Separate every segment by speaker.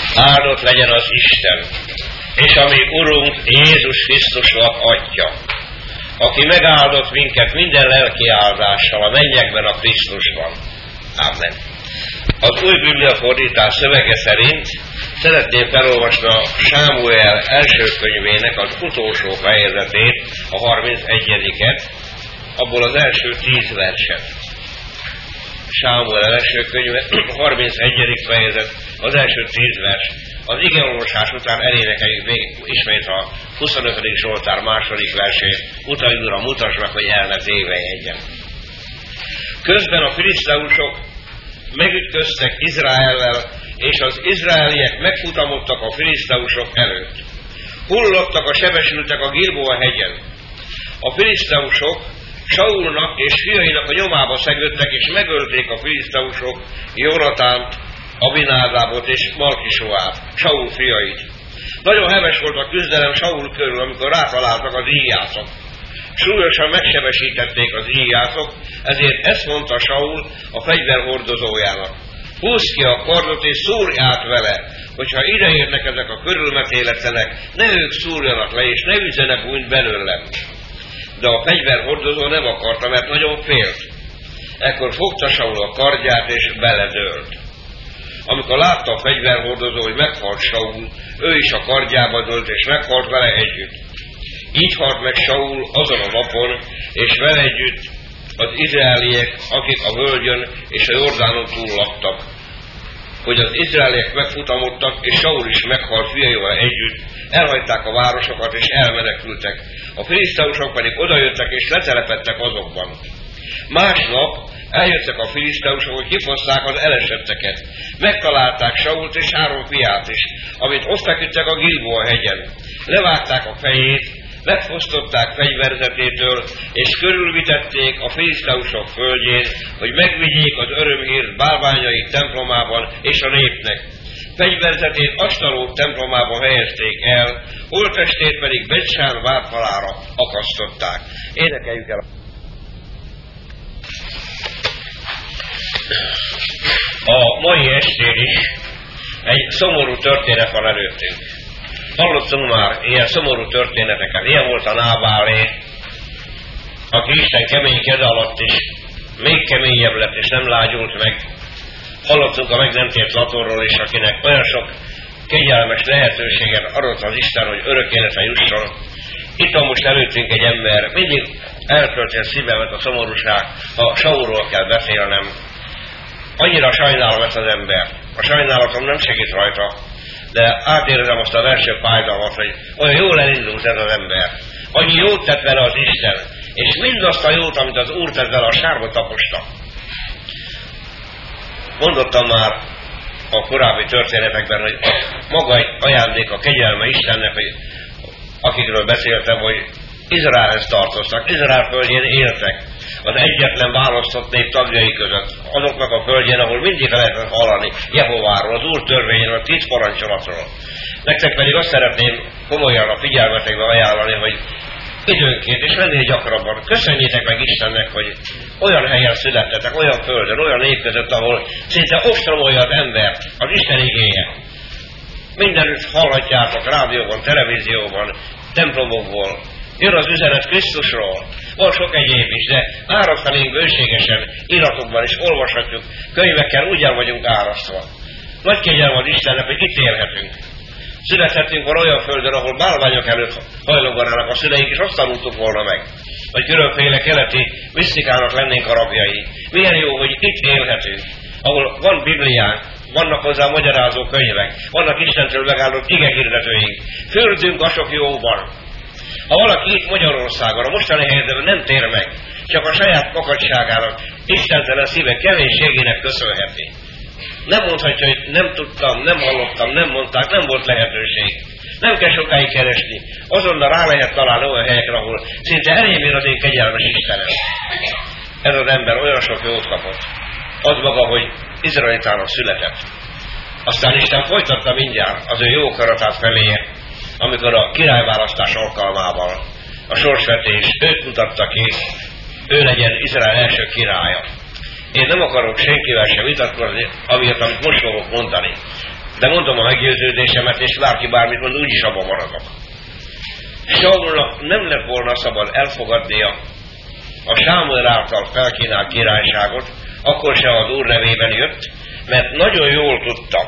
Speaker 1: Áldott legyen az Isten, és a mi Urunk Jézus Krisztusnak Atya, aki megáldott minket minden lelki áldással a mennyekben a Krisztusban. Amen. Az új bibliafordítás szövege szerint szeretném felolvasni a Sámuel első könyvének az utolsó fejezetét, a 31-et, abból az első 10 verset. Sámuel első könyve, 31. fejezet, az első 10 vers. Az igeolvasás után elénekeljük még ismét a 25. Zsoltár második versét. Utalj, Uram, mutasd meg, hogy el ne tévejegyen. Közben a filiszteusok megütköztek Izraellel, és az izraeliek megfutamodtak a filiszteusok előtt. Hullottak a sebesültek a Gilboa hegyen. A filiszteusok Saulnak és fiainak a nyomába szegődtek, és megölték a filiszteusok Jonatánt, Abinádábot és Malkisoát, Saul fiait. Nagyon heves volt a küzdelem Saul körül, amikor rátaláltak az íjászok. Súlyosan megsebesítették az íjászok, ezért ezt mondta Saul a fegyverhordozójának: húzd ki a kardot és szúrj át vele, hogyha ideérnek ezek a körülmetéletlenek, ne ők szúrjanak le, és ne üzzenek úgy belőlem. De a fegyverhordozó nem akarta, mert nagyon félt. Ekkor fogta Saul a kardját, és beledőlt. Amikor látta a fegyverhordozó, hogy meghalt Saul, ő is a kardjába dőlt, és meghalt vele együtt. Így halt meg Saul azon a napon, és vele együtt az izraeliek, akik a völgyön és a Jordánon túl laktak. Hogy az izraeliek megfutamodtak, és Saul is meghalt fiaival együtt, elhagyták a városokat, és elmenekültek. A filiszteusok pedig odajöttek, és letelepedtek azokban. Másnap eljöttek a filiszteusok, hogy kifosszák az elesetteket. Megtalálták Sault és 3 fiát is, amit ott feküdtek a Gilboa hegyen. Levágták a fejét, megfosztották fegyverzetétől, és körülvitették a filiszteusok földjén, hogy megvigyék az örömhírt bálványai templomában és a népnek. Fegyverzetét Astaró templomában helyezték el, holttestét pedig Betsán vádfalára akasztották. Énekeljük el! A mai estén is egy szomorú történet van előttünk. Hallottunk már ilyen szomorú történeteket. Ilyen volt a Nábálé, aki Isten kemény keze alatt is még keményebb lett, és nem lágyult meg. Hallottunk a meg nem tért Latorról is, akinek olyan sok kegyelmes lehetőséget adott az Isten, hogy örök életre jusson. Itt van most előttünk egy ember, mindig eltölti a szívemet a szomorúság, ha Saulról kell beszélnem. Annyira sajnálom ezt az embert. A sajnálatom nem segít rajta, de átérzem azt a belső fájdalmat, hogy olyan jól elindult ez az ember. Annyi jót tett vele az Isten, és mindazt a jót, amit az Úr tett vele, a sárba taposta. Mondottam már a korábbi történetekben, hogy maga egy ajándék a kegyelme Istennek, hogy akikről beszéltem, hogy Izraelhez tartoztak, Izrael földjén éltek, az egyetlen választott nép tagjai között, azoknak a földjén, ahol mindig lehetett hallani Jehováról, az Úr törvényéről, a 10 parancsolatról. Nektek pedig azt szeretném komolyan a figyelmetekbe ajánlani, hogy időnként és ennél gyakrabban köszönjétek meg Istennek, hogy olyan helyen születtetek, olyan földön, olyan nép között, ahol szinte ostromolja az embert az Isten igéje. Mindenütt hallhatjátok rádióban, televízióban, templomokból. Jön az üzenet Krisztusról, van sok egyéb is, de árasztanénk bőségesen, iratokban is olvashatjuk, könyvekkel úgy el vagyunk árasztva. Nagy kegyelem az Istennek, hogy itt élhetünk. Születhetünk van olyan földön, ahol bálványok előtt hajloganának a szüleink, és azt tanultuk volna meg. Vagy különféle keleti misztikának lennénk a rabjai. Milyen jó, hogy itt élhetünk, ahol van Bibliánk, vannak hozzá magyarázó könyvek, vannak Istentől megállott igehirdetőink. Fürdünk a sok jóban. Ha valaki itt Magyarországon, a mostani helyzetben nem tér meg, csak a saját makacságának, istentelen szíve keménységének köszönheti. Nem mondhatja, hogy nem tudtam, nem hallottam, nem mondták, nem volt lehetőség. Nem kell sokáig keresni. Azonnal rá lehet találni olyan helyekre, ahol szinte elémér az én kegyelmes Istenem. Ez az ember olyan sok jót kapott. Az maga, hogy izraelitának született. Aztán Isten folytatta mindjárt az ő jó akaratát feléje, amikor a királyválasztás alkalmával a sorsvetés őt mutatta ki, ő legyen Izrael első királya. Én nem akarok senkivel sem vitatkozni, amiért, amit most fogok mondani. De mondom a meggyőződésemet, és bárki bármit mond, úgyis abban maradok. Saulnak nem lett volna szabad elfogadnia a Sámuel által felkínált királyságot, akkor se az Úr nevében jött, mert nagyon jól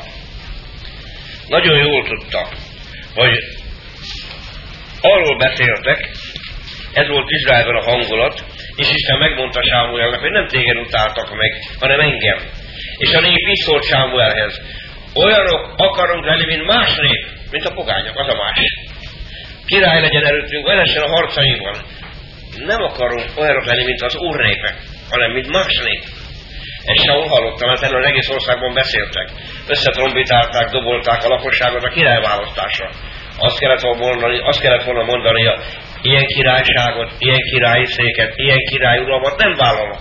Speaker 1: tudta, hogy arról beszéltek, ez volt Izraelben a hangulat, és Isten megmondta Sámuelnek, hogy nem téged utáltak meg, hanem engem. És a nép így szólt Sámuelhez: olyanok akarunk lenni, mint más nép, mint a pogányok, az a más. Király legyen előttünk, vezessen a harcainkban. Nem akarunk olyanok lenni, mint az Úr népe, hanem mint más nép. És Saul hallotta, mert erről az egész országban beszéltek. Összetrombitálták, dobolták a lakosságot a királyválasztásra. Azt kellett volna mondani, ilyen királyságot, ilyen királyi széket, ilyen királyuralmat nem vállalok.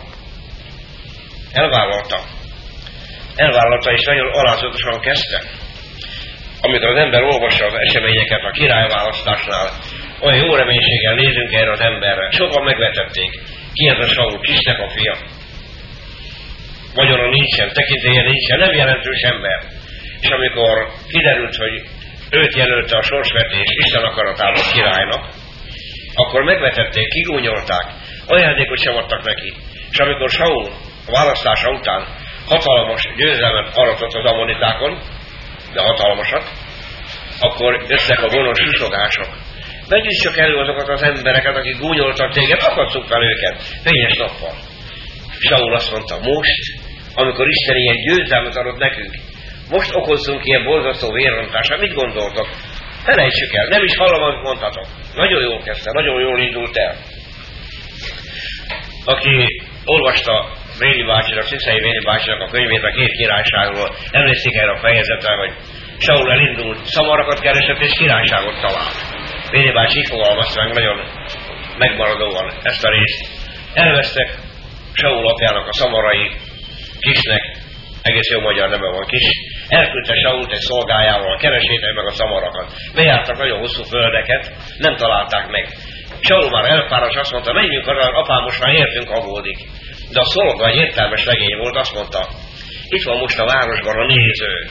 Speaker 1: Elvállalta, és nagyon alázatosan kezdte. Amikor az ember olvassa az eseményeket a királyválasztásnál, olyan jó reménységgel nézünk erre az emberre. Sokan megvetették. Ki ez a Saul? Kisnek a fia? Vagyona nincsen, tekintélye nincsen, nem jelentős ember. És amikor kiderült, hogy őt jelölte a sorsvetés Isten akaratában királynak, akkor megvetették, kigúnyolták, ajándékot sem adtak neki. És amikor Saul a választása után hatalmas győzelmet aratott az ammonitákon, de hatalmasat, akkor jöttek a gonosz susogások. Vegyük csak elő azokat az embereket, akik gúnyoltak téged, akasszuk fel őket fényes nappal. Saul azt mondta: most, amikor Isten ilyen győzelmet adott nekünk, most okozzunk ilyen borzasztó vérrontásra, mit gondoltok? Felejtsük el, nem is hallom, amit mondhatok. Nagyon jól kezdte, nagyon jól indult el. Aki olvasta Véli bácsinak, Sziszei Véli bácsinak a könyvét a két királyságról, emlékszik erre a fejezetre, hogy Saul elindult, szamarakat keresett és királyságot talált. Véli bácsi így fogalmazta meg nagyon megmaradóan ezt a részt. Elvesztek Saul apjának a szamarai, Kisnek, egész jó magyar neve van, Kis, elküldte Sault egy szolgájával, keresétek meg a szamarakat. Bejártak nagyon hosszú földeket, nem találták meg. Saul már elfáradt, azt mondta: menjünk arra, apám most már értünk, aggódik. De a szolga, egy értelmes legény volt, azt mondta: itt van most a városban a néző,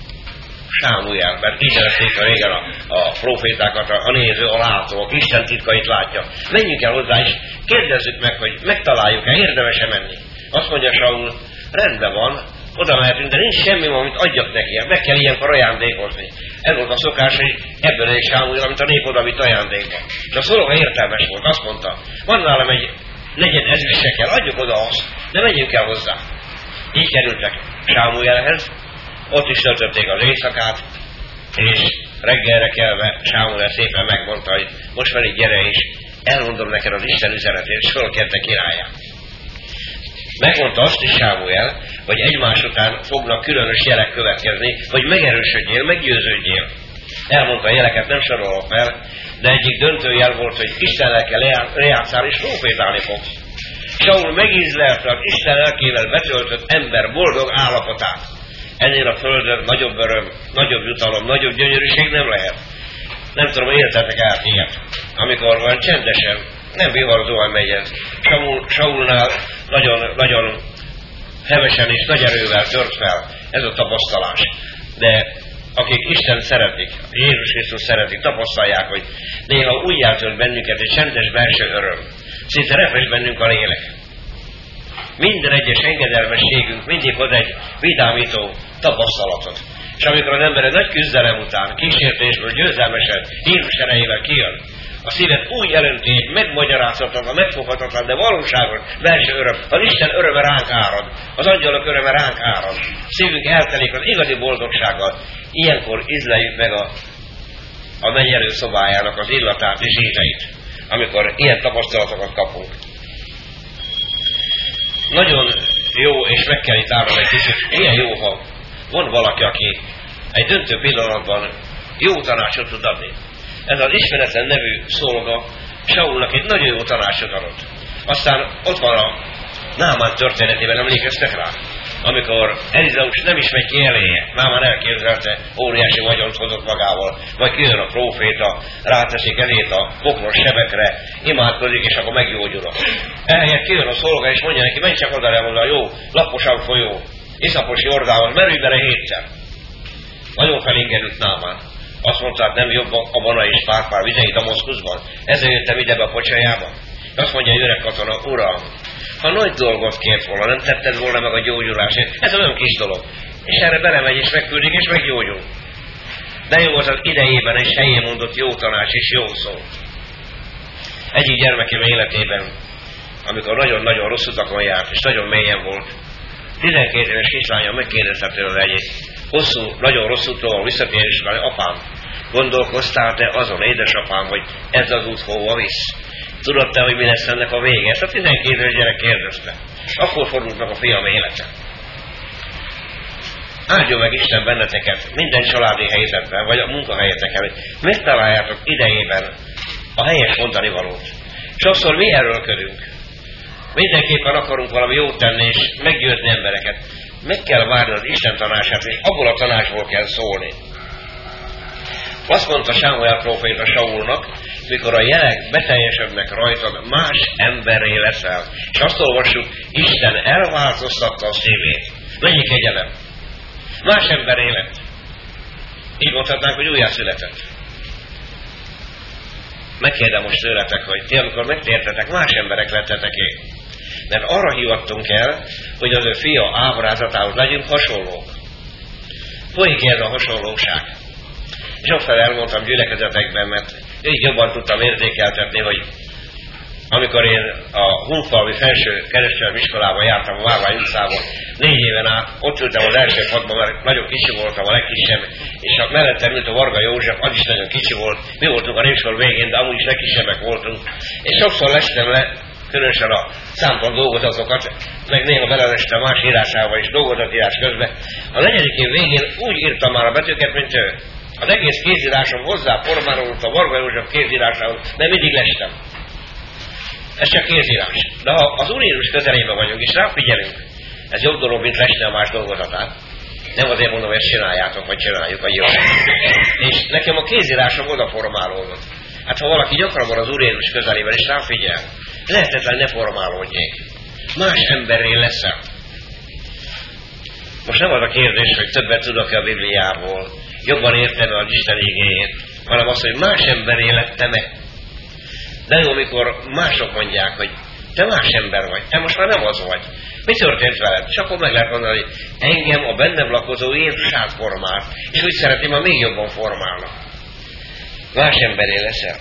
Speaker 1: Sámuel, mert így nevezték régen a profétákat, a néző, a látó, aki Isten titkait látja. Menjünk el hozzá, és kérdezzük meg, hogy megtaláljuk-e, érdemes-e menni. Azt mondja Saul: rendben van, oda mehetünk, de nincs semmi, amit adjak neki, meg kell ilyenkor ajándékozni. Ez volt a szokás, hogy ebből egy Sámuel, amit a nép oda vitt ajándékba. De a szolga értelmes volt, azt mondta: van nálam egy negyed ezüstsekkel, adjuk oda azt, de menjünk el hozzá. Így kerültek Sámuelhez, ott is töltötték az éjszakát, és reggelre kelve Sámuel szépen megmondta, hogy most már így gyere is, elmondom neked az Isten üzenetét, és fölkérte királyát. Megmondta azt is Sámuel, hogy egymás után fognak különös jelek következni, hogy megerősödjél, meggyőződjél. Elmondta a jeleket, nem sorolok fel, de egyik döntő jel volt, hogy Isten lelke lejátszál és profétálni fogsz. Saul megízlelte az Isten lelkével betöltött ember boldog állapotát. Ennél a földön nagyobb öröm, nagyobb jutalom, nagyobb gyönyörűség nem lehet. Nem tudom, éltetek át ilyet. Amikor van csendesen, nem viharzóan megy ez. Saulnál nagyon hevesen és nagy erővel tört fel ez a tapasztalás. De akik Isten szeretik, Jézus Krisztus szeretik, tapasztalják, hogy néha újjátölt bennünket egy csendes belső öröm. Szinte repes bennünk a lélek. Minden egyes engedelmességünk mindig hoz egy vidámító tapasztalatot. És amikor az ember egy nagy küzdelem után, kísértésből győzelmesen, Jézus erejével kijön, a szívet úgy jelenti egy megmagyarázhatatlan, megfoghatatlan, de valóságos belső öröm. Az Isten öröme ránk árad, az angyalok öröme ránk árad. Szívünk eltelik az igazi boldogsággal. Ilyenkor ízleljük meg a mennyelő szobájának az illatát és ízeit, amikor ilyen tapasztalatokat kapunk. Nagyon jó, és meg kell itt állni egy kicsit, milyen jó, ha van valaki, aki egy döntő pillanatban jó tanácsot tud adni. Ez az ismeretlen nevű szolga Saulnak egy nagyon jó tanácsot adott. Aztán ott van a Námán történetében, emlékeztek rá? Amikor Elizeus nem is megy ki eléje, Námán elképzelte, óriási vagyont hozott magával, vagy kijön a próféta, ráteszi kezét a pokros sebekre, imádkozik, és akkor meggyógyulok. Ehelyett kijön a szolga, és mondja neki: menj csak oda le a jó, laposan folyó, iszapos Jordánhoz, merülj bele 7-szer. Nagyon felingedült Námán. Azt mondta, hát nem jobb Abana és Párpár vizei Damaszkuszban? Ezzel jöttem ide be a pocsajába. Azt mondja egy öreg katona, uram, ha nagy dolgot kért volna, nem tetted volna meg a gyógyulásért, ez olyan kis dolog. És erre belemegy és megküldik és meggyógyul. De jó az idejében és helyén mondott jó tanács és jó szó. Egyik gyermekem életében, amikor nagyon-nagyon rossz utakon járt, és nagyon mélyen volt, 12 éves kislánya megkérdezte tőle egy hosszú, nagyon rossz úton visszatérés, apám, gondolkoztál te azon, édesapám, hogy ez az út hova visz? Tudod te, hogy mi lesz ennek a vége? Ezt a 12 éves gyerek kérdezte. Akkor fordult meg a fiam élete. Áldjon meg Isten benneteket minden családi helyzetben, vagy a munkahelyeteken, hogy megtaláljátok idejében a helyes mondani valót. Sokszor mi erőlködünk. Mindenképpen akarunk valami jót tenni, és meggyőzni embereket. Meg kell várni az Isten tanácsát, és abból a tanácsból kell szólni. Azt mondta Sámuel próféta Saulnak, mikor a jelek beteljesednek rajtad, más emberré leszel. És azt olvassuk, Isten elváltoztatta a szívét. Mennyi kegyelem. Más ember élet. Így mondhatnánk, hogy újjászületett. Megkérdem most tőletek, hogy ti, amikor megtértetek, más emberek lettetek én. Mert arra hivattunk el, hogy az ő fia ábrázatához legyünk hasonlók. Folyik ez a hasonlóság. Sokszor elmondtam gyülekezetekben, mert így jobban tudtam érzékeltetni, hogy amikor én a Hunfalvi felső kereskedelmi iskolában jártam a Várvány utcában, 4 éven át, ott ültem az első padban, mert nagyon kicsi voltam, a legkisebb, és a mellettem ült a Varga József, az is nagyon kicsi volt, mi voltunk a népsor végén, de amúgy is legkisebbek voltunk, és sokszor lestem le, különösen a számtalan dolgozatokat, meg néha belelestem más írásával is dolgozatírás közben. A 4. év végén úgy írtam már a betűket, mint ő. Az egész kézírásom hozzá formálódott a Varga József kézírásához, de mindig lestem. Ez csak kézírás. De ha az Úr Jézus közelében vagyunk, és ráfigyelünk, ez jobb dolog, mint lesni a más dolgozatát. Nem azért mondom, hogy ezt csináljátok, vagy csináljuk a jövőt. És nekem a kézírásom oda formálódott. Hát ha valaki gyakran van az Úr Jézus közelében, és ráfigyel, lehetetlen ne formálódjék. Más emberré leszel. Most nem az a kérdés, hogy többet tudok-e a Bibliából, jobban értem-e az Isten igéjét, hanem az, hogy más emberré lettem-e. De jó, amikor mások mondják, hogy te más ember vagy, te most már nem az vagy. Mi történt veled? És akkor meg lehet mondani, hogy engem a bennem lakozó Jézus átformált, és úgy szeretném, ha még jobban formálnak. Más emberé leszel.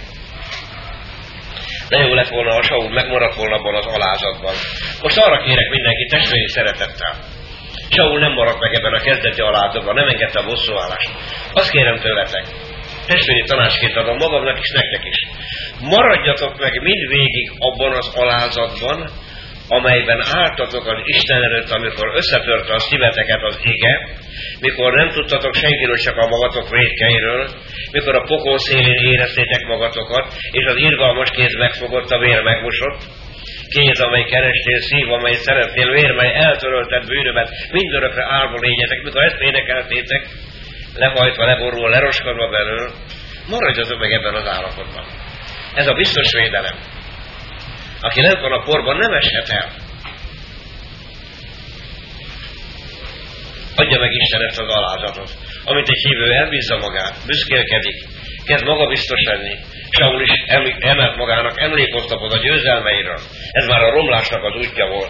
Speaker 1: De jó lett volna, ha Saul megmaradt volna abban az alázatban. Most arra kérek mindenki testvéri szeretettel. Saul nem maradt meg ebben a kezdeti alázatban, nem engedte a bosszúállást. Azt kérem tőletek, testvéri tanácsként adom magamnak és nektek is. Maradjatok meg mindvégig abban az alázatban, amelyben álltatok az Isten előtt, amikor összetörte a szíveteket az ige, mikor nem tudtatok senkiről, csak a magatok vétkeiről, mikor a pokol szélén éreztétek magatokat, és az irgalmas kéz megfogott, a vér megmosott, kéz, amely kerestél, szív, amely szeretnél, vér, mely eltörölted bűnömet, mindörökre állva légyetek, mikor ezt énekeltétek, lehajtva, leborulva, leroskadva belül, maradjatok meg ebben az állapotban. Ez a biztos védelem. Aki lent van a porban, nem eshet el. Adja meg Isten ezt az alázatot. Amit egy hívő elbízza magát, büszkélkedik, kezd magabiztos lenni. Saul is emelt magának emlékoztatott a győzelmeiről. Ez már a romlásnak az útja volt.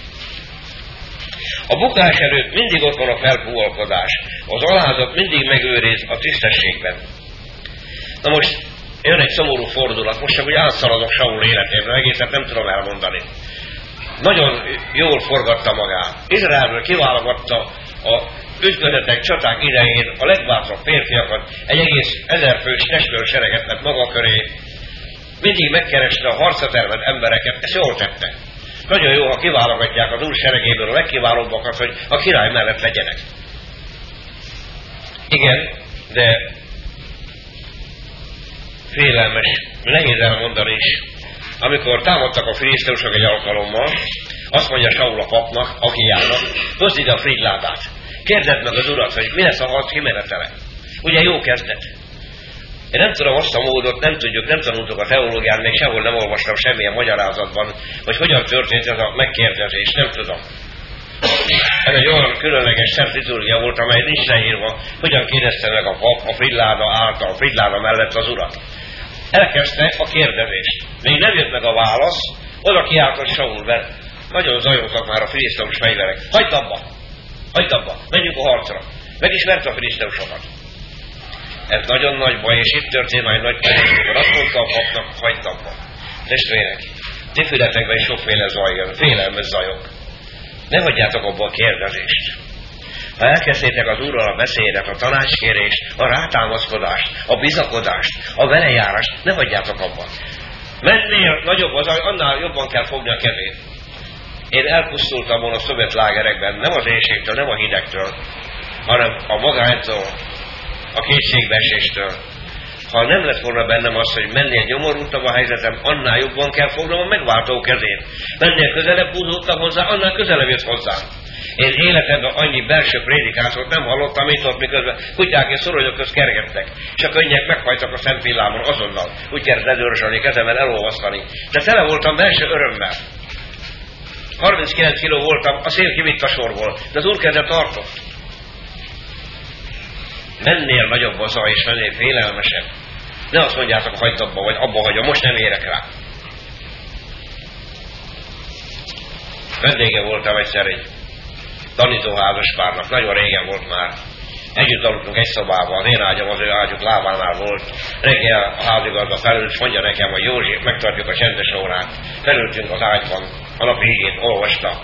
Speaker 1: A bukás előtt mindig ott van a felpúvalkodás. Az alázat mindig megőriz a tisztességben. Na most jön egy szomorú fordulat, most csak úgy átszaladok Saul életében, egészet nem tudom elmondani. Nagyon jól forgatta magát. Izraelből kiválogatta a ütközetek, csaták idején a legbátrabb férfiakat, egy egész 1000 fős testvérsereget lett maga köré. Mindig megkereste a harcra tervelt embereket, ezt jól tette. Nagyon jó, ha kiválogatják az úr seregéből a legkiválóbbakat, hogy a király mellett legyenek. Igen, de félelmes, nehéz elmondani is. Amikor támadtak a filiszteusok egy alkalommal, azt mondja Saul a papnak, Akijának, hozd ide a frigyládát. Kérdedd meg az urat, hogy mi lesz a harc kimenetele. Ugye jó kezdet. Én nem tudom azt a módot, nem tudjuk, nem tanultuk a teológián, még sehol nem olvastam semmilyen magyarázatban, hogy hogyan történt ez a megkérdezés, nem tudom. Ez egy olyan különleges szent liturgia volt, amely nincs leírva, hogyan kérdezte meg a pap a frilláda által, a frilláda mellett az urat. Elkezdte a kérdezést. Még nem jött meg a válasz, oda kiáltott Saul, mert nagyon zajoltak már a filiszteus fegyverek. Hagyd abba, menjünk a harcra. Megismerte a filiszteusokat. Ez nagyon nagy baj, és itt történt már egy nagy kérdés, amikor azt mondta a papnak, hagyd abba. Testvérek, ti fületekben is sokféle zaj jön, félelmes zajok. Ne hagyjátok abba a kérdezést. Ha elkezdtétek az Úrral a beszédet, a tanácskérést, a rátámaszkodást, a bizakodást, a velejárást, ne hagyjátok abba. Mennél nagyobb az, annál jobban kell fogni a kezét. Én elpusztultam volna a szovjet lágerekben, nem az éhségtől, nem a hidegtől, hanem a magánytól, a kétségbeeséstől. Ha nem lett volna bennem az, hogy mennél nyomorultabb a helyzetem, annál jobban kell fognom a megváltó kezét. Mennél közelebb húzódtam hozzá, annál közelebb jött hozzá. Én életemben annyi belső prédikátot nem hallottam, mint ott, miközben kutyák és szoronyok közt kergettek, és a könnyek meghajtak a szent villámon azonnal. Úgy kellett ledörzsölni, kezemmel elolvasztani. De tele voltam belső örömmel. 39 kiló voltam, a szél kivitt a sorból, de az Úr keze tartott. Mennél nagyobb a zaj, és mennél félelmesebb. Ne azt mondjátok, hagyd abba, vagy abba hagyom, most nem érek rá. Vendége voltam egyszer egy tanítóházaspárnak, nagyon régen volt már. Együtt aludtunk egy szobában, az én ágyam az ő ágyuk lábánál volt. Reggel a házigazda felült, és mondja nekem, hogy Józsi, megtartjuk a csendes órát. Felültünk az ágyban, a napi igét olvasta.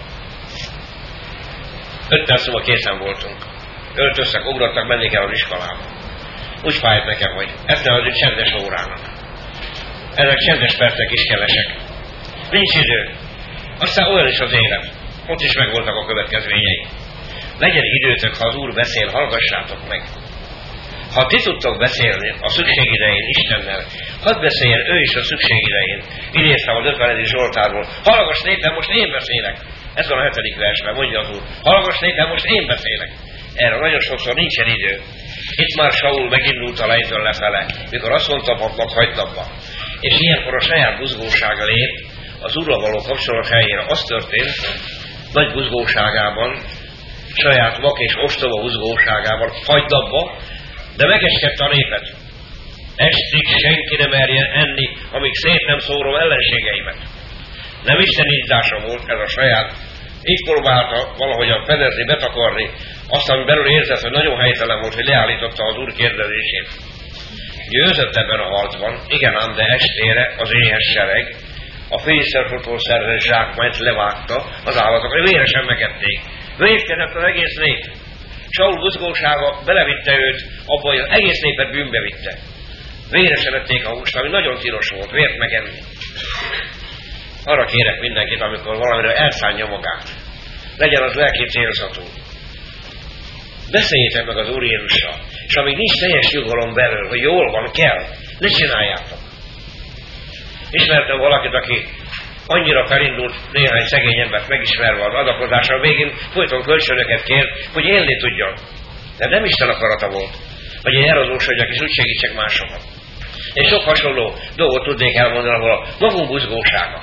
Speaker 1: 5 perc múlva készen voltunk. Öltöztek, ugrottak, menni kell az iskolába. Úgy fájt nekem, hogy ezt nevezzük csendes órának. Ezek csendes percek is kelesek. Nincs idő. Aztán olyan is az élet. Ott is megvoltak a következményei. Legyen időtök, ha az Úr beszél, hallgassátok meg. Ha ti tudtok beszélni a szükség idején Istennel, hadd beszéljen ő is a szükség idején. Idéztem az 50. Zsoltárból. Hallgass nékem, most én beszélek. Ez van a 7. versben, mondja az Úr. Hallgass nékem, most én beszélek. Erre nagyon sokszor nincsen idő. Itt már Saul megindult a lejtőn lefele, mikor azt mondta papnak, hagyd abba. És ilyenkor a saját buzgósága lép, az Úrral való kapcsolat helyére. Az történt, nagy buzgóságában, saját vak és ostoba buzgóságában, hagyd abba, de megeskedte a népet. Estig senki nem merjen enni, amíg szét nem szórom ellenségeimet. Nem Isten indítása volt ez a saját. Így próbálta valahogyan fedezni, betakarni, aztán belül érzett, hogy nagyon helytelen volt, hogy leállította az Úr kérdezését. Győzött ebben a harcban, igen ám, de estére az éhes sereg a filiszteusokról szerzett zsákmányt levágta az állatokat, véresen megették. Vétkezett az egész nép. Saul buzgósága belevitte őt abba, hogy az egész népet bűnbe vitte. Véresen ették a húst, ami nagyon tilos volt, vért megenni. Arra kérek mindenkit, amikor valamire elszánja magát. Legyen az lelki célzatú. Beszéljétek meg az Úr Jézussal, és amíg nincs teljes nyugalom belül, hogy jól van, kell, ne csináljátok. Ismertem valakit, aki annyira felindult néhány szegény embert megismerve az adakozásra, végén folyton kölcsönöket kért, hogy élni tudjon. De nem Isten akarata volt, hogy én eladósodjak és úgy segítsek másokat. És sok hasonló dolgot tudnék elmondani, ahol a magunk buzgósága.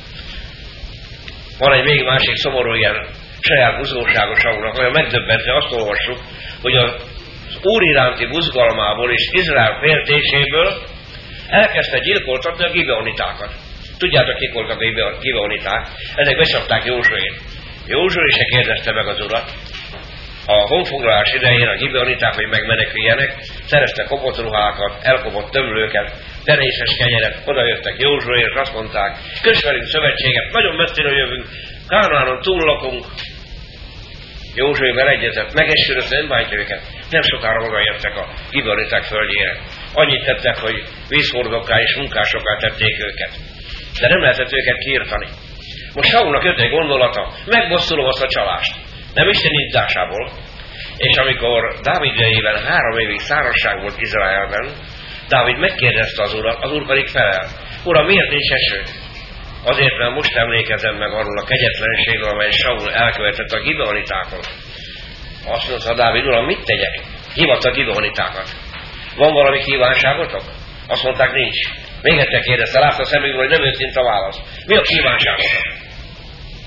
Speaker 1: Van egy még másik szomorú ilyen saját buzgóságos Saulnak, olyan megdöbbentő, azt olvassuk, hogy az Úr iránti buzgalmából és Izrael féltéséből elkezdte gyilkoltatni a gibeonitákat. Tudjátok, kik voltak a gibeoniták? Ezek becsapták Józsuét. Józsué se kérdezte meg az Urat. A honfoglalás idején a gibeoniták, hogy megmeneküljenek, szereztek kopott ruhákat, elkopott tömlőket, teréses kenyeret, odajöttek Józsué, és azt mondták, köss velünk szövetséget, nagyon messziről jövünk, Kánaánon túl lakunk. Józsué beleegyezett, megesküdött, nem bántja őket. Nem sokára odajöttek a gibeoniták földjére. Annyit tettek, hogy vízhordókká és munkásokká tették őket. De nem lehetett őket kiirtani. Most Saulnak jött egy gondolata, megbosszulom azt a csalást. Nem Isten indításából. És amikor Dávid idejében 3 évig szárazság volt Izraelben, Dávid megkérdezte az Urat, az Úr pedig felel. Uram, miért nincs eső? Azért, mert most emlékezem meg arról a kegyetlenségről, amely Saul elkövetett a gibeonitákon. Azt mondta Dávid, Uram, mit tegyek? Hívatta a gibeonitákat. Van valami kívánságotok? Azt mondták, nincs. Még egyszer kérdezte, látta a szemükből, hogy nem őszint a válasz. Mi a kívánságotok?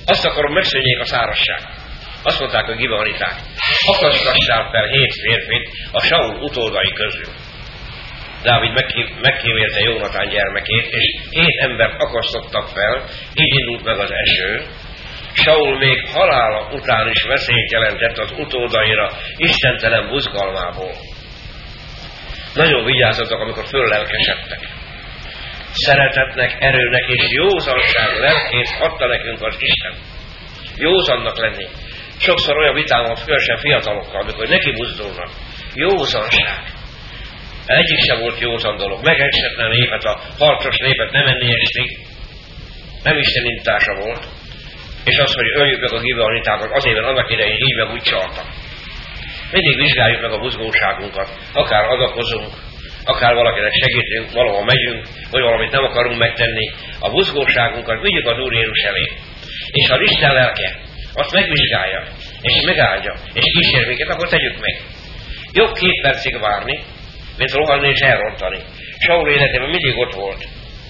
Speaker 1: Azt akarom, megszűnjék a szárazság. Azt mondták a gibeoniták, akasztassál fel 7 férfit a Saul utódai közül. Dávid megkímélte Jónatán gyermekét, és 7 embert akasztottak fel, így indult meg az eső. Saul még halála után is veszélyt jelentett az utódaira istentelen buzgalmából. Nagyon vigyázzatok, amikor föllelkesedtek. Szeretetnek, erőnek és józanság lelkét adta nekünk az Isten. Józannak lenni. Sokszor olyan vitám van, különösen fiatalokkal, amikor neki buzdulnak. Józanság. Egyik sem volt józan dolog. Megesetlen népet, a harcos népet nem enni esti. Nem Isten indítása volt. És az, hogy öljük meg a gibeonitákat, azért, mert annak idején így meg úgy csaltak. Mindig vizsgáljuk meg a buzgóságunkat. Akár adakozunk, akár valakinek segítünk, valahol megyünk, vagy valamit nem akarunk megtenni. A buzgóságunkat vigyük az Úr Jézus elé. És ha Isten lelke azt megvizsgálja, és megáldja, és kísér minket, akkor tegyük meg. Jobb 2 percig várni, mint rohanni és elrontani. Saul életében mindig ott volt.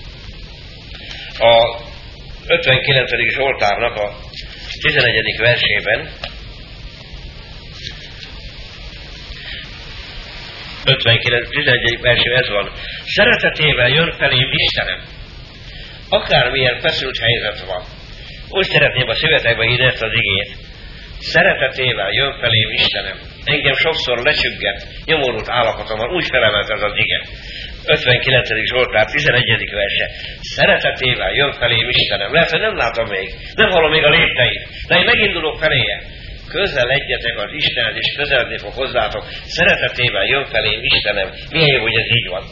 Speaker 1: A 59. Zsoltárnak a 11. versében 11. versében ez van. Szeretetével jön felém Istenem. Akármilyen feszült helyzet van. Úgy szeretném a szívetekbe írni ezt az igét. Szeretetével jön felém Istenem. Engem sokszor lecsügget, nyomorult állapotomban, úgy felemelt ez az ige. 59. Zsoltár 11. verse. Szeretetével jön felém Istenem. Lehet, hogy nem látom még, nem hallom még a lépteit, de én megindulok feléje. Közeledjetek az Istenhez, és közeledni fog hozzátok. Szeretetével jön felém Istenem. Milyen jó, hogy ez így van.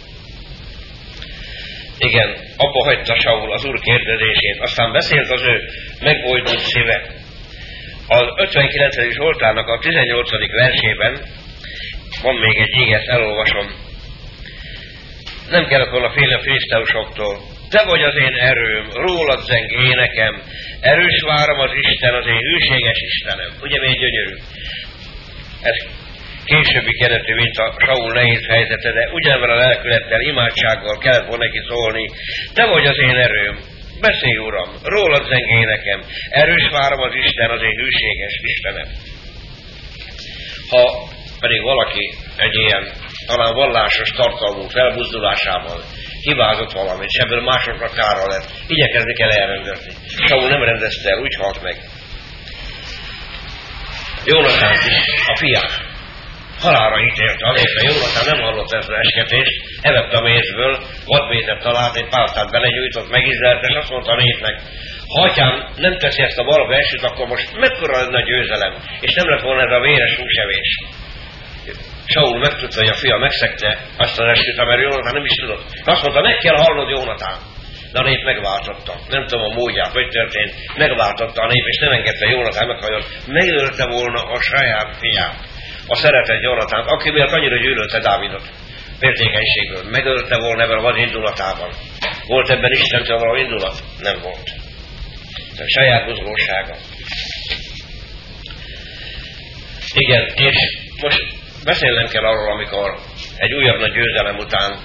Speaker 1: Igen, abba hagyta Saul az Úr kérdezését, aztán beszélt az ő megbojdult szíve. Az 59. Zsoltárnak a 18. versében van még egy ige, ezt elolvasom. Nem kellett volna félni a filiszteusoktól. Te vagy az én erőm, rólad zeng énekem, erős váram az Isten, az én hűséges Istenem. Ugye milyen gyönyörű? Ez későbbi keretű, mint a Saul nehéz helyzete, de ugyanebben a lelkülettel, imádsággal kellett volna neki szólni. Te vagy az én erőm, beszélj Uram, rólad zeng énekem, erős váram az Isten, az én hűséges Istenem. Ha pedig valaki egy ilyen talán vallásos tartalmú felbuzdulásában hibázott valamit, és ebből másoknak kára lett, igyekezni kell elrendezni. Saul nem rendezte el, úgy halt meg. Jónatánt is, a fiát halálra ítélte, azért, mert Jónatán nem hallott ezt az esketést, evett a mézből, vadmézet talált, egy pálcát belegyújtott, megízlelt, és azt mondta a népnek, ha atyám nem teszi ezt a balga esőt, akkor most mekkora lenne a győzelem, és nem lett volna ez a véres húsevés. Saul megtudta, hogy a fia megszegte azt az esküt, mert Jónatán nem is tudott. Azt mondta, meg kell hallnod Jónatán. De a nép megváltotta. Nem tudom a módját, hogy történt. Megváltotta a nép, és nem engedte Jónatán meghalljon. Megölte volna a saját fiát. A szeretett Jónatánt, aki miatt annyira gyűlölte Dávidot. Féltékenységből. Megölte volna ebben a vad indulatában. Volt ebben Istentől való indulat? Nem volt. A saját buzgósága. Igen, és most beszélnem kell arról, amikor egy újabb nagy győzelem után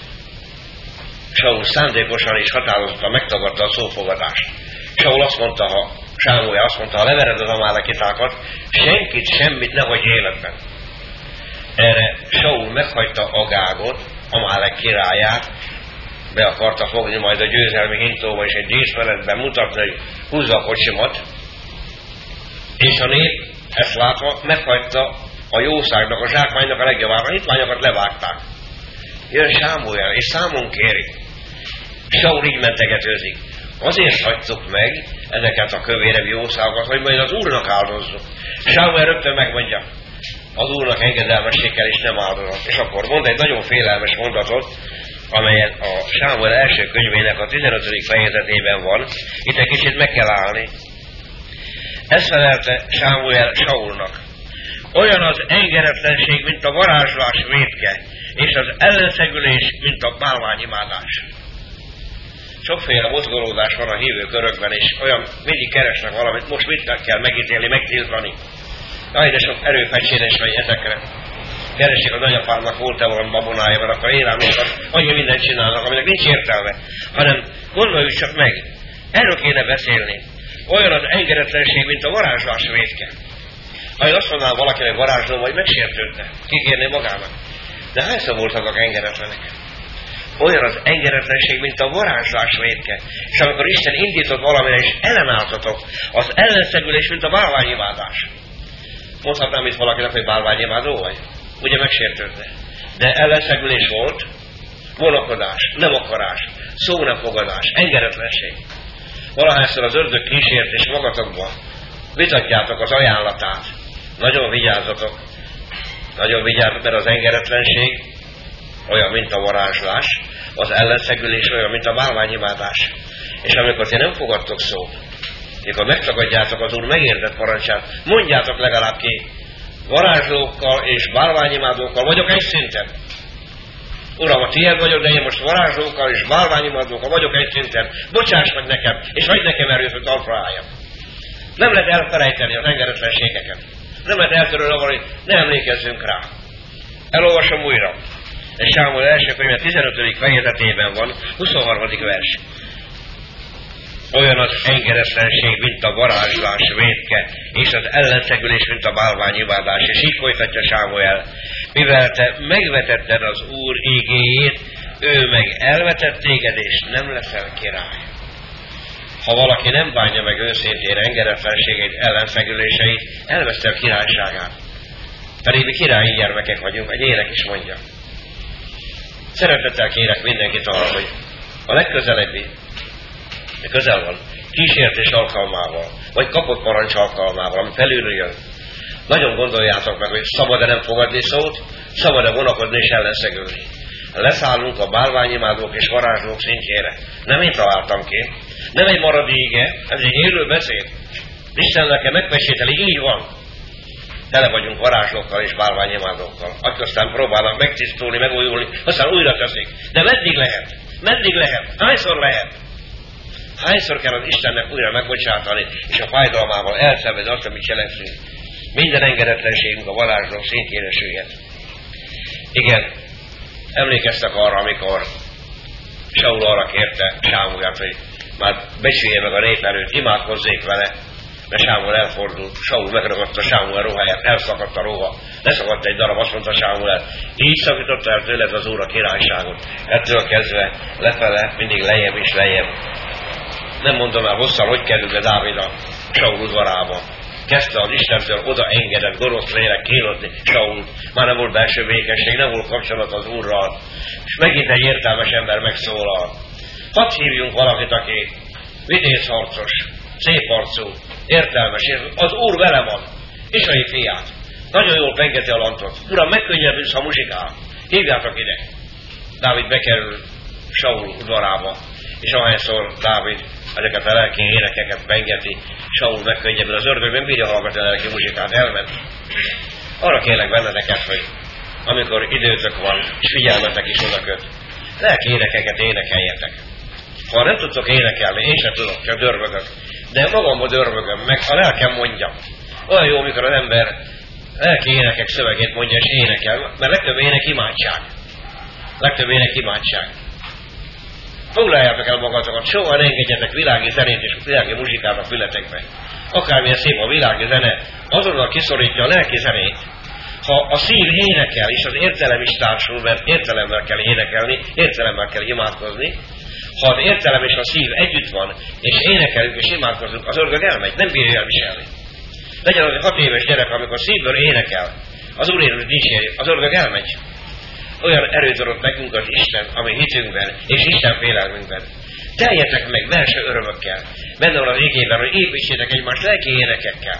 Speaker 1: Saul szándékosan és határozottan megtagadta a szófogadást. Saul azt mondta, Sámuel azt mondta, ha levered az amálekitákat, senkit, semmit ne hagyj életben. Erre Saul meghagyta Agágot, Amálek királyát, be akarta fogni majd a győzelmi hintóba, és egy díszmenetben mutatni, hogy húzza a kocsimat, és a nép ezt látva meghagyta a jószágnak, a zsákmánynak a legjobbára, a hitványokat levágták. Jön Sámuel, és számon kéri. Saul így mentegetőzik. Azért hagytuk meg ezeket a kövérebb jószágokat, hogy majd az Úrnak áldozzuk. Sámuel rögtön megmondja, az Úrnak engedelmesség kell, és nem áldozat. És akkor mond egy nagyon félelmes mondatot, amelyen a Sámuel első könyvének a 15. fejezetében van. Itt egy kicsit meg kell állni. Ezt felelte Sámuel Saulnak. Olyan az engedetlenség, mint a varázslás vétke, és az ellenszegülés, mint a bálványimádás. Sokféle mozgolódás van a hívő körökben, és olyan mindig keresnek valamit, most mit kell megítélni, megtiltani. Jaj, de sok erőfegységes vagy ezekre. Keresik a nagyapámnak, volt-e valami babonája, mert akkor érámokat, annyi mindent csinálnak, aminek nincs értelme. Hanem gondoljuk csak meg, erről kéne beszélni. Olyan az engedetlenség, mint a varázslás vétke. Ha én azt mondanám valakinek varázsló, vagy megsértődne, kikérné magának. De hányszor voltak engedetlenek? Olyan az engedetlenség, mint a varázslás vétke. És amikor Isten indított valamire, és ellenálltatok, az ellenszegülés, mint a bálványimádás. Mondhatnám itt valakinek, hogy bálványimádó vagy? Ugye megsértődne. De ellenszegülés volt, vonakodás, nem akarás, szónemfogadás, engedetlenség. Valahányszor az ördög kísért, és magatokban vitatjátok az ajánlatát. Nagyon vigyázzatok, mert az engedetlenség olyan, mint a varázslás, az ellenszegülés olyan, mint a bálványimádás. És amikor ti nem fogadtok szót, mikor megtagadjátok az Úr megérdett parancsát, mondjátok legalább ki, varázslókkal és bálványimádókkal vagyok egy szinten. Uram, a tiéd vagyok, de én most varázslókkal és bálványimádókkal vagyok egy szinten. Bocsáss meg nekem, és hagyd nekem erőt, hogy talpra álljam. Nem lehet elfelejteni az engedetlenségeket. Nem lehet eltörölni, hogy ne emlékezzünk rá. Elolvasom újra. És Sámuel első könyve 15. fejezetében van, 23. vers. Olyan az engedetlenség, mint a varázslás vétke, és az ellenszegülés, mint a bálványimádás. És így folytatja Sámuel. Mivel te megvetetted az Úr ígéjét, ő meg elvetett téged, és nem leszel király. Ha valaki nem bánja meg őszintén engedetlenségét, ellenszegüléseit, elveszte a királyságát. Pedig mi királyi gyermekek vagyunk, egy ének is mondja. Szeretettel kérek mindenkit arra, hogy a legközelebbi, közel van, kísértés alkalmával, vagy kapott parancs alkalmával, ami felülről jön. Nagyon gondoljátok meg, hogy szabad-e nem fogadni szót, szabad-e vonakodni és ellenszegülni. Leszállunk a bálványimádók és varázslók szintjére. Nem én találtam ki. Nem egy maradi ige, ez egy élő beszéd. Isten lelke megpecsételi, így van. Tele vagyunk varázslókkal és bálványimádókkal. Aztán próbálnak megtisztulni, megújulni, aztán újra teszik. De meddig lehet? Meddig lehet? Hányszor lehet? Hányszor kell az Istennek újra megbocsátani, és a fájdalmával elszenvedni azt, amit cselekszünk? Minden engedetlenségünk a varázslók szintjére süllyed. Igen, emlékeztek arra, amikor Saul arra kérte Sámuelt, hogy már becsülje meg a nép előtt, imádkozzék vele, mert Sámuel elfordult, Saul megragadta Sámuel ruháját, elszakadt a ruha, leszakadt egy darab, azt mondta Sámuel, így szakította el tőled az Úr a királyságot. Ettől kezdve lefele, mindig lejjebb és lejjebb. Nem mondom el hosszan, hogy került be Dávid a Saul udvarába. Kezdte az Istentől oda engedett gonosz lélek kínozni Sault. Már nem volt belső békesség, nem volt kapcsolat az Úrral. És megint egy értelmes ember megszólal. Hadd hívjunk valakit, aki vitézharcos, szép arcú, értelmes, az Úr vele van, Isai fiát. Nagyon jól pengeti a lantot. Uram, megkönnyebbülsz, ha muzsikál. Hívjátok ide. Dávid bekerül Saul udvarába, és ahányszor Dávid ezeket a lelki énekeket pengeti, Saul megkönnyebbül, az ördög nem bírja hallgatni a lelki muzsikát, elment. Arra kérlek benneteket, hogy amikor időtök van, és figyelmetek is odaköt, lelki énekeket énekeljetek. Ha nem tudtok énekelni, én sem tudok, csak dörmögök. De magamba dörmögöm, meg a lelkem mondja. Olyan jó, amikor az ember lelki énekek szövegét mondja és énekel, mert legtöbb ének imádság. Legtöbb ének imádság. Foglaljátok el magatokat, soha ne engedjetek világi zenét és világi muzsikát a fületekbe. Akármilyen szép a világi zene, azonnal kiszorítja a lelki zenét. Ha a szív énekel, és az értelem is társul, mert értelemmel kell énekelni, értelemmel kell imádkozni, ha az értelem és a szív együtt van, és énekelünk és imádkozunk, az ördög elmegy, nem bírja elviselni. Legyen az egy 6 éves gyerek, amikor szívből énekel, az Úr Jézus dicséri, az ördög elmegy. Olyan erőt adott nekünk az Isten, ami hitünkben, és Isten félelmünkben. Teljetek meg belső örömökkel. Benne van az égében, hogy építsétek egymást lelki énekekkel.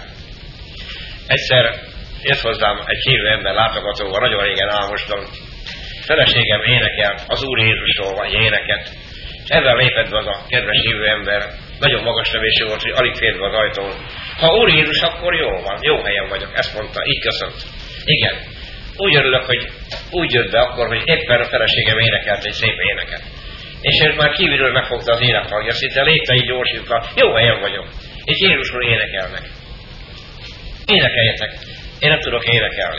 Speaker 1: Egyszer jött hozzám egy hívő ember látogatóval, nagyon régen álmostam. Feleségem énekelt az Úr Jézusról egy éneket. És ezzel lépett be az a kedves hívő ember. Nagyon magas növésű volt, hogy alig fért be az ajtón. Ha Úr Jézus, akkor jól van, jó helyen vagyok. Ezt mondta, így köszönt. Igen. Úgy örülök, hogy úgy jött be akkor, hogy éppen a feleségem énekelt egy szép éneket. És ő már kívülről megfogta az énekhangja, szinte lépte így gyorsítva, jó helyen vagyok. És Jézusról énekelnek. Énekeljetek. Én nem tudok énekelni.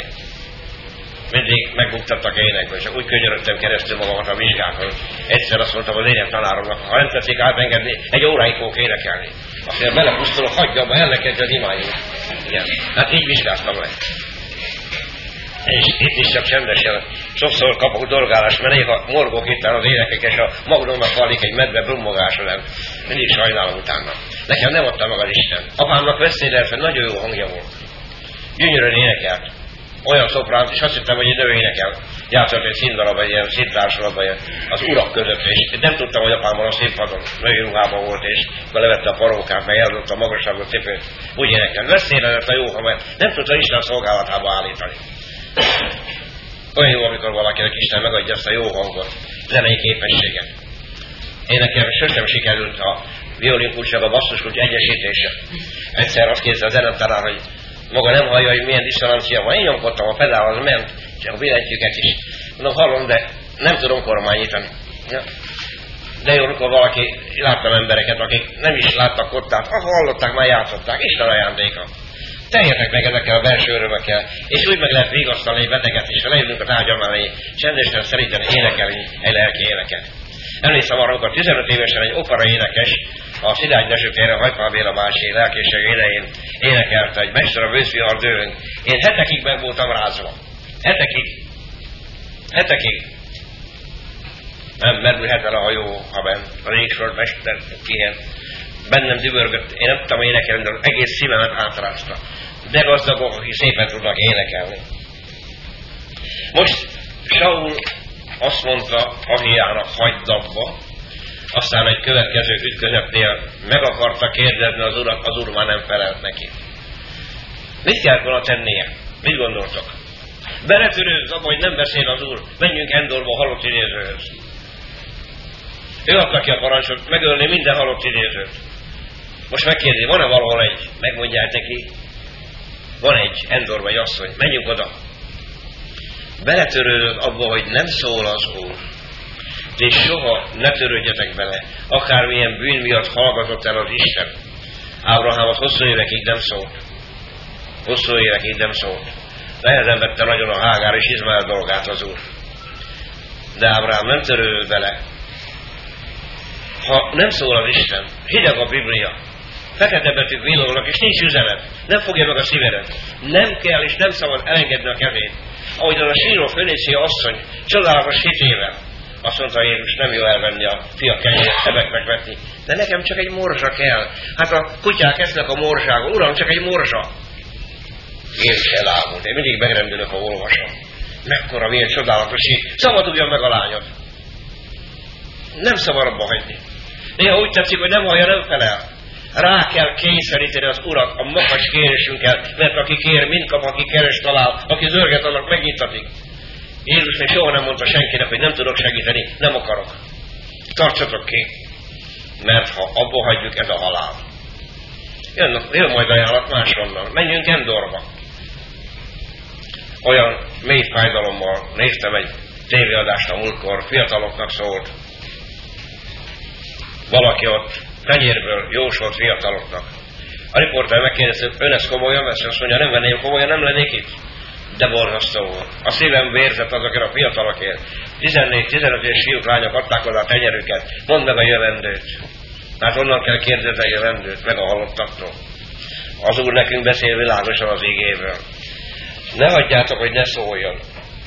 Speaker 1: Mindig megbuktattak énekből, csak úgy könyörögtem keresztül magamat a vizsgákon. Egyszer azt mondtam az énektanáromnak, ha nem tetszik átengedni, egy óráig fogok énekelni. Azért belepusztulok, hagyja abba, el ne kezdjed imádni. Igen. Hát így vizsgáztam le. És itt is csak csendesen. Sokszor kapok dolgálást, mert néha morgok itt az énekek, és a magnónak hallik egy medve brummogás velem. Mindig sajnálom utána. Nekem nem adta meg az Isten. Apámnak veszélyes, hogy nagyon jó hangja volt. Gyönyörűen énekelt. Olyan szopránt, és azt hittem, hogy egy nő énekel. Játszott egy színdarabban, egy ilyen szintársulatban, az urak között, és nem tudtam, hogy apámmal a színpadon női ruhában volt, és akkor levette a parókát, meg eladott a magasságot cipőt. Úgy énekel. Veszélyezett a jó hang, mert nem tudta Isten szolgálatába állítani. Olyan jó, amikor valakinek Isten megadja azt a jó hangot, zenei képességet. Én nekem sosem sikerült a violinkulcsnak a basszuskulcs egyesítése. Egyszer azt kérdezte a zenetanár, hogy maga nem hallja, hogy milyen diszonancia van. Én nyomkodtam a pedálhoz, ment, csak a billentyűket is. Mondom, hallom, de nem tudom kormányítani. Ja. De jó, amikor valaki, láttam embereket, akik nem is láttak kottát, hallották, már játszották, Isten ajándéka. Teljetek meg ezekkel a belső örömökkel, és úgy meg lehet vigasztalni egy beteget is, ha leülünk a tárgyam mellé, csendesen szerintem énekelni egy lelki éneket. Emlékszem arra, amikor 15 évesen egy opera énekes a Szilágy Dezső téren Hajpál Béla bácsi lelkészség idején énekelte, hogy Mester a bőszvihar dőlünk. Én hetekig meg voltam rázva. Hetekig. Nem merülhet el a hajó, ha bent. A Régsföld Mester ilyen. Bennem dübörgött. Én nem tudtam énekelni, de az egész szívemet átrázta. De gazdagok, akik szépen tudnak énekelni. Most Saul azt mondta Ahiának, hagyd abba, aztán egy következő ütközetnél meg akarta kérdezni az urat, az úr már nem felelt neki. Mit kellett volna tennie? Mit gondoltok? Beletörődsz abba, hogy nem beszél az úr, menjünk Endorba halott idézőhöz. Ő adta ki a parancsot, megölni minden halott idézőt. Most megkérdezi, van-e valahol egy, megmondják neki, van egy Endorba egy asszony, menjünk oda. Beletörődött abba, hogy nem szól az úr. És soha ne törődjetek bele, akármilyen bűn miatt hallgatott el az Isten. Ábrahámot hosszú évekig nem szólt. Nehezen vette nagyon a Hágár és Izmael dolgát az úr. De Ábrahám nem törődött bele. Ha nem szól az Isten, hideg a Biblia, fekete betűk villognak, és nincs üzenet, nem fogja meg a szívedet. Nem kell és nem szabad elengedni a kezét. Ahogyan a síró fönícia asszony csodálatos hitével azt mondta Jézus, nem jó elvenni a fiak kenyeret, ebeknek vetni. De nekem csak egy morzsa kell. Hát a kutyák esznek a morzságon. Uram, csak egy morzsa. Jézus elámult. Én mindig megrendülök, ha olvasom. Mekkora, milyen csodálatos hit. Szabaduljon meg a lányod. Nem szabad abba hagyni. Néha úgy tetszik, hogy nem hallja, nem felel. Rá kell kényszeríteni az Urat a magas kérésünkkel, mert aki kér, mind kap, aki keres, talál, aki zörget, annak megnyitatik. Jézus még soha nem mondta senkinek, hogy nem tudok segíteni, nem akarok. Tartsatok ki, mert ha abba hagyjuk, ez a halál. Jön majd ajánlat máshonnan. Menjünk Endorba. Olyan mély fájdalommal néztem egy tévéadást a múltkor, fiataloknak szólt. Valaki ott tenyérből jósolt fiataloknak. A riporter megkérdezte, ön ezt komolyan vesz? Azt mondja, nem venném komolyan, nem lennék itt. De borzasztó volt. A szívem vérzett azokért a fiatalokért. 14-15 éves fiúk, lányok adták hozzá a tenyerüket. Mondd meg a jövendőt. Tehát onnan kell kérdezni a jövendőt, meg a halottaktól. Az Úr nekünk beszél világosan az igéből. Ne hagyjátok, hogy ne szóljon.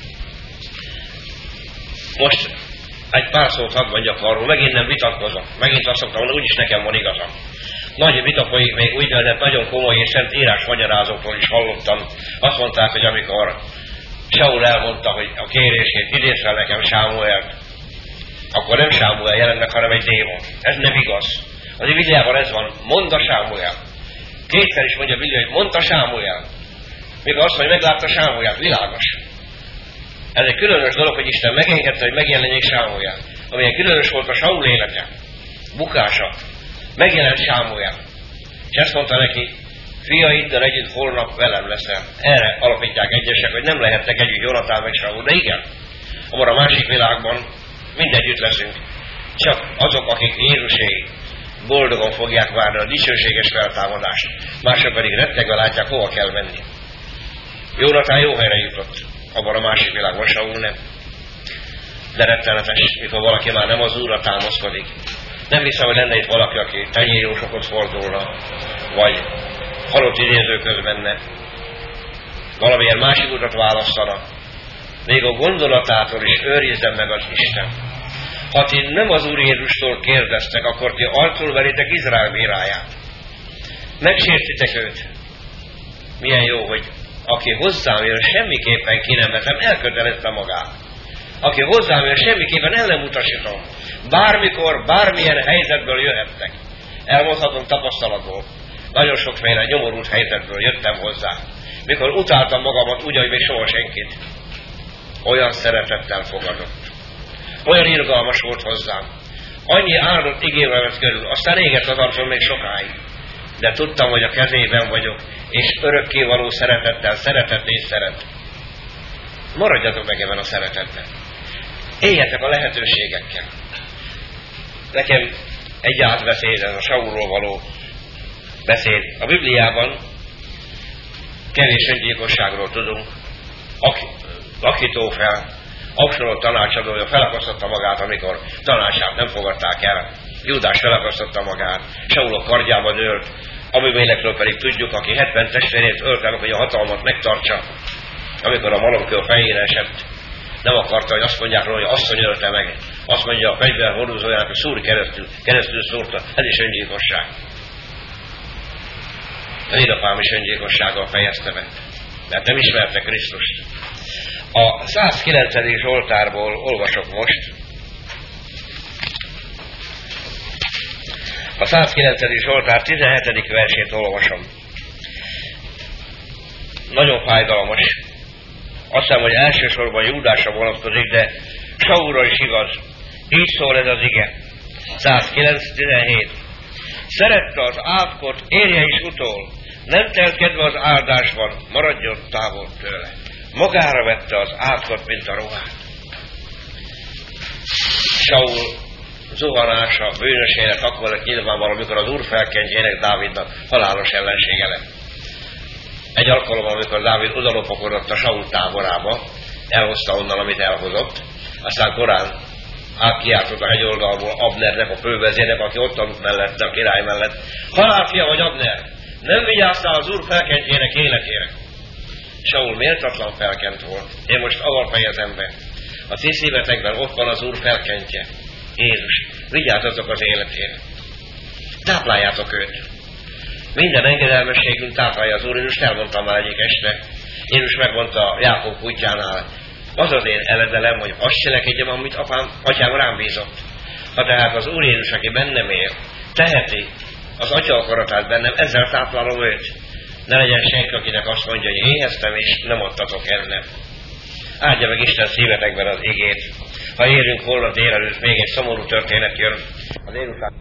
Speaker 1: Most egy pár szót hadd mondjak arról, megint nem vitatkozom. Megint azt szoktam mondani, úgyis nekem van igazam. Nagy vita folyik még úgynevezett nagyon komoly és szent írásmagyarázóktól is hallottam. Azt mondták, hogy amikor Saul elmondta, hogy a kérését idézz fel nekem Sámuelt, akkor nem Sámuel jelent meg, hanem egy démon. Ez nem igaz. Az Bibliában ez van, mondta Sámuel. Kétszer is mondja a Biblia, hogy mondta Sámuel. Még azt, hogy meglátta Sámuelt, világos. Ez egy különös dolog, hogy Isten megengedte, hogy megjelenjék Sámuel. Amilyen különös volt a Saul élete, bukása. Megjelent Sámuel. És ezt mondta neki, fiaiddal együtt holnap velem leszel. Erre alapítják egyesek, hogy nem lehetnek együtt Jonatán meg Saul. De igen, abban a másik világban mindegyütt leszünk. Csak azok, akik Jézusé boldogan fogják várni a dicsőséges feltámadást. Mások pedig rettegve látják, hova kell menni. Jonatán jó helyre jutott. Abban a másik világban Saul nem. De rettenetes, mikor valaki már nem az Úrra támaszkodik, Nem hiszem, hogy lenne itt valaki, aki tenyérjósokhoz fordulna, vagy halott idézőköz menne, valamilyen másik utat választana. Még a gondolatától is őrizzen meg az Isten. Ha ti nem az Úr Jézustól kérdeztek, akkor ti arcul veritek Izrael bíráját. Megsértitek őt. Milyen jó, hogy aki hozzám jön, semmiképpen ki nem vetem, elkötelezte magát. Aki hozzám jön, semmiképpen el nem utasítom. Bármikor, bármilyen helyzetből jöhettek. Elmondhatom tapasztalatból. Nagyon sokféle nyomorult helyzetből jöttem hozzá. Mikor utáltam magamat úgy, hogy még soha senkit. Olyan szeretettel fogadott. Olyan irgalmas volt hozzám. Annyi áldott igével vett körül. Aztán égett az arcom még sokáig. De tudtam, hogy a kezében vagyok, és örökkévaló szeretettel szeretett és szeret. Maradjatok meg ebben a szeretetben. Éljetek a lehetőségekkel. Nekem egy átbeszéd, ez a Saulról való beszéd. A Bibliában kevés öngyilkosságról tudunk. Achitófel, Absalom tanácsadója felakasztotta magát, amikor tanácsát nem fogadták el. Júdás felakasztotta magát, Saul a kardjába dőlt, Abimélekről pedig tudjuk, aki 70 testvérét ölte meg, hogy a hatalmat megtartsa. Amikor a malomkő fejére esett, nem akarta, hogy azt mondják róla, hogy asszony ölte meg. Azt mondja a fegyver hordozójának, hogy szúr keresztül szúrta. Ez is öngyilkosság. Az édapám is öngyilkossággal fejezte be, mert nem ismerte Krisztust. A 109. Zsoltárból olvasok most. A 109. Zsoltár 17. versét olvasom. Nagyon fájdalmas. Azt hiszem, hogy elsősorban Júdásra vonatkozik, de Saulra is igaz. Így szól ez az ige. 109.17. Szerette az átkot, érje is utol. Nem telt kedve az áldásban, maradjon távol tőle. Magára vette az átkot, mint a ruhát. Saul zuhanása, bűnösének akkor lett nyilvánvaló, amikor az Úr felkentjének Dávidnak halálos ellensége lett. Egy alkalommal, amikor Dávid odalopakodott a Saul táborába, elhozta onnan, amit elhozott, aztán korán átkiáltott a hegyoldalból Abnernek, a fővezérnek, aki ott aludt mellette, a király mellett. Halálfia vagy Abner, nem vigyáztál az Úr felkentjének életére. Saul méltatlan felkent volt. Én most avval fejezem be. A ti szívetekben ott van az Úr felkentje. Jézus, vigyázzatok az életére. Tápláljátok őt. Minden engedelmességünk táplálja az Úr. Jézus elmondtam már egyik este. Jézus megmondta Jákob kutyánál. Az az én eledelem, hogy azt cselekedjem, amit atyám rám bízott. Ha tehát az Úr Jézus, aki bennem él, teheti az atya akaratát bennem, ezzel táplálom őt. Ne legyen senki, akinek azt mondja, hogy éheztem, és nem adtatok ennem. Áldja meg Isten szívetekben az igét. Ha érünk holnap délelőtt, még egy szomorú történet jön. Az én után...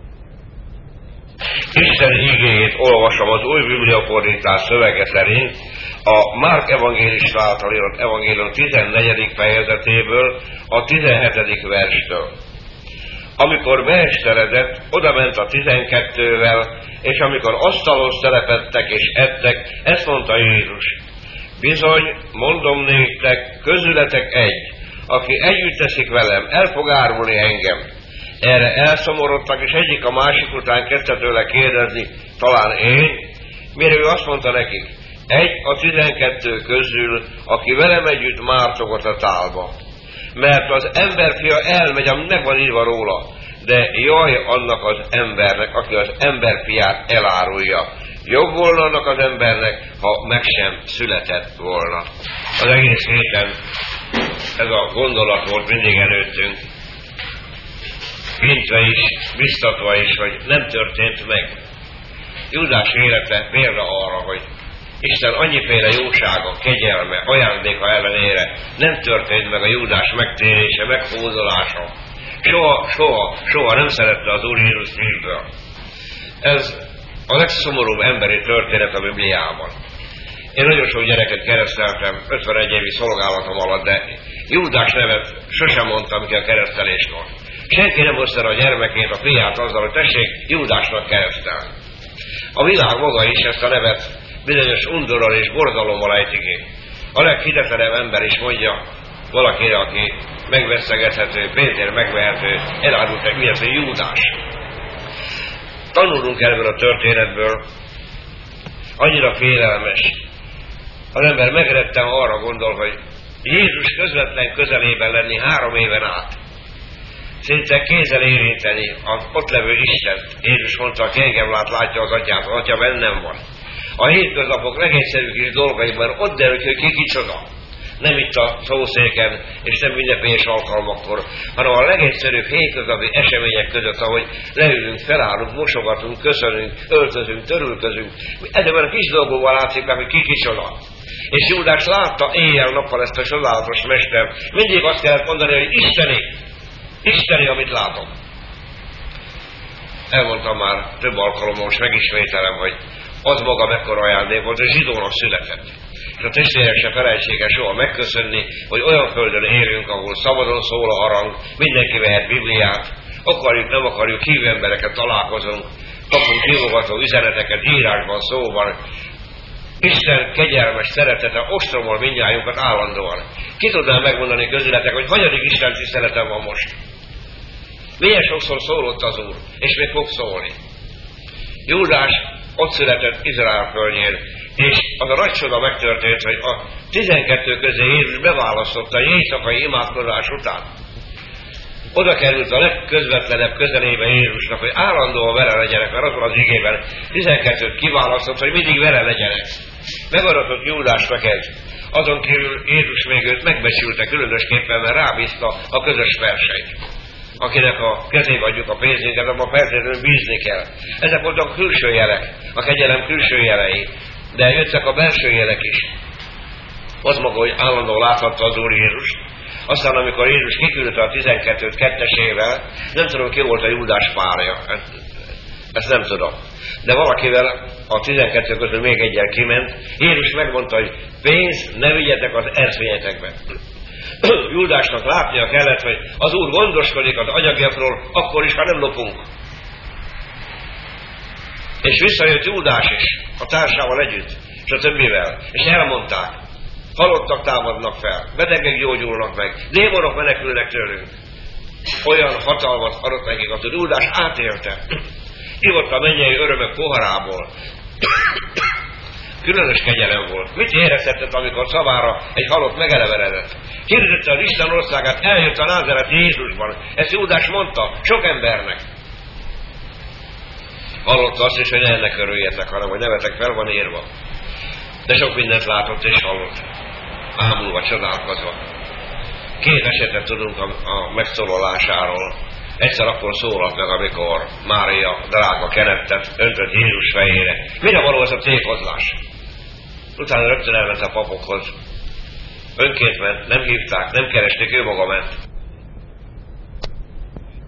Speaker 1: Isten igéjét olvasom az új bibliafordítás szövege szerint, a Márk evangélista által írott evangélium 14. fejezetéből, a 17. verstől. Amikor beesteredett, odament a 12-vel, és amikor asztalhoz telepedtek és ettek, ezt mondta Jézus: bizony, mondom néktek, közületek egy, aki együtt teszik velem, el fog árulni engem. Erre elszomorodtak, és egyik a másik után kezdte tőle kérdezni, talán én? Mire ő azt mondta nekik: egy a 12 közül, aki velem együtt mártogat a tálba. Mert az emberfia elmegy, ami meg van írva róla, de jaj annak az embernek, aki az emberfiát elárulja. Jobb volna annak az embernek, ha meg sem született volna. Az egész héten ez a gondolat volt mindig előttünk, hintve is, biztatva is, hogy nem történt meg. Júdás élete példa arra, hogy Isten annyiféle jósága, kegyelme, ajándéka ellenére nem történt meg a Júdás megtérése, megfózolása. Soha nem szerette az Úr Jézus szívből. Ez a legszomorúbb emberi történet a Bibliában. Én nagyon sok gyereket kereszteltem 51 évi szolgálatom alatt, de Júdás nevet sosem mondtam ki a kereszteléskor. Senki nem hozta a gyermekét, a fiát azzal, hogy tessék Júdásnak keresztelni. A világ maga is ezt a nevet bizonyos undorral és borzalommal ejti ki. A leghidetelebb ember is mondja, valakire, aki megveszegethető, pénzért megvehető, elárult egy illetve Júdás. Tanulunk ebből a történetből, annyira félelmes. Az ember megrettem, arra gondol, hogy Jézus közvetlen közelében lenni 3 éven át. Szinte kézzel érinteni az ott levő Istent. Jézus mondta, aki engem látja az atyát, az atya bennem van. A hétköznapok legegyszerűbb kis dolgaiban ott derül, hogy ki kicsoda. Nem itt a szószéken, és nem ünnepélyes alkalmakkor, hanem a legegyszerűbb hétköznapi események között, ahogy leülünk, felállunk, mosogatunk, köszönünk, öltözünk, törülközünk. Ezekben a kis dolgokban látszik meg, hogy ki kicsoda. És Júdás látta éjjel-nappal ezt a csodálatos mestert. Mindig azt kellett mondani, hogy Isteni, amit látom. Elmondtam már több alkalommal, most megismételem, hogy az maga mekkora ajándék volt, hogy zsidónak született. És a testvérek se felejtsék el soha megköszönni, hogy olyan földön élünk, ahol szabadon szól a harang, mindenki vehet Bibliát, akarjuk, nem akarjuk, hívő embereket találkozunk, kapunk hívogató üzeneteket írásban, szóban. Isten kegyelmes szeretete ostromol mindnyájunkat állandóan. Ki tudnám megmondani közületek, hogy hanyadik Isten tiszteletem van most? Milyen sokszor szólott az Úr, és még fog szólni. Júdás ott született Izrael földjén, és az a nagy csoda megtörtént, hogy a 12 közé Jézus beválasztotta éjszakai imádkozás után. Oda került a legközvetlenebb közelébe Jézusnak, hogy állandóan vele legyenek, mert azon az igében 12-t kiválasztott, hogy mindig vele legyenek. Megadatott Júdásnak ez. Azon kívül Jézus még őt megbecsülte különösképpen, mert rábízta a közös versenyt. Akinek a kezébe adjuk a pénzünket, abban feltétlenül bízni kell. Ezek voltak külső jelek, a kegyelem külső jelei, de jöttek a belső jelek is. Az maga, hogy állandóan láthatta az Úr Jézus. Aztán, amikor Jézus kiküldte a 12-t kettesével, nem tudom, ki volt a Júdás párja. Ezt nem tudom. De valakivel a 12 közül még egyen kiment. Jézus megmondta, hogy pénzt ne vigyetek az erszvényetekbe. Júdásnak látnia kellett, hogy az Úr gondoskodik az anyagiakról, akkor is, ha nem lopunk. És visszajött Júdás is, a társával együtt, és a többivel. És elmondták, halottak támadnak fel, betegek gyógyulnak meg, démonok menekülnek tőlünk. Olyan hatalmat adott nekik, hogy Júdás átélte. Ivott a mennyei örömök poharából. Különös kegyelem volt. Mit érezhetett, amikor szavára egy halott megelevenedett? Hirdette az Isten országát, eljött a názereti Jézusban. Ezt Júdás mondta sok embernek. Hallotta azt is, hogy ne ennek örüljetek, hanem hogy nevetek fel, van írva. De sok mindent látott és hallott. Ámulva, csodálkozva. 2 esetet tudunk a megszólalásáról. Egyszer akkor szólalt meg, amikor Mária drága kenettet öntött Jézus fejére. Mire való ez a tékozlás? Utána rögtön elment a papokhoz. Önként ment, nem hívták, nem keresték, ő maga ment.